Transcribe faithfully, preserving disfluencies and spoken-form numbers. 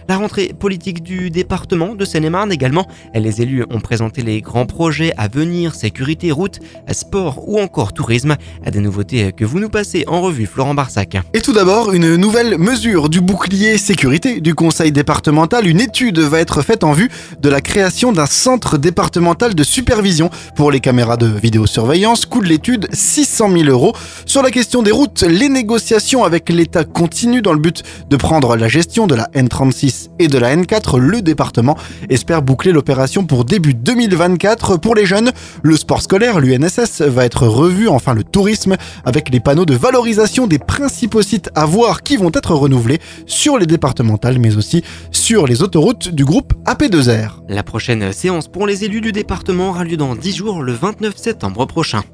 La rentrée politique du département de Seine-et-Marne également. Les élus ont présenté les grands projets à venir, sécurité, route, sport ou encore tourisme. Des nouveautés que vous nous passez en revue, Florent Barsac. Et tout d'abord, une nouvelle mesure du bouclier sécurité du conseil départemental. Une étude va être faite en vue de la création d'un centre départemental de supervision pour les caméras de vidéosurveillance. Coût de l'étude, six cent mille euros. Sur la question des routes, les négociations avec l'État continuent dans le but de prendre la gestion de la N trente-six et de la N quatre. Le département espère boucler l'opération pour début deux mille vingt-quatre. Pour les jeunes, le sport scolaire, l'U N S S, va être revu. Enfin, le tourisme avec les panneaux de valorisation des principaux sites à voir qui vont être renouvelés sur les départementales mais aussi sur les autoroutes du groupe A P deux R. La prochaine séance pour les élus du département aura lieu dans dix jours, le vingt-neuf septembre prochain.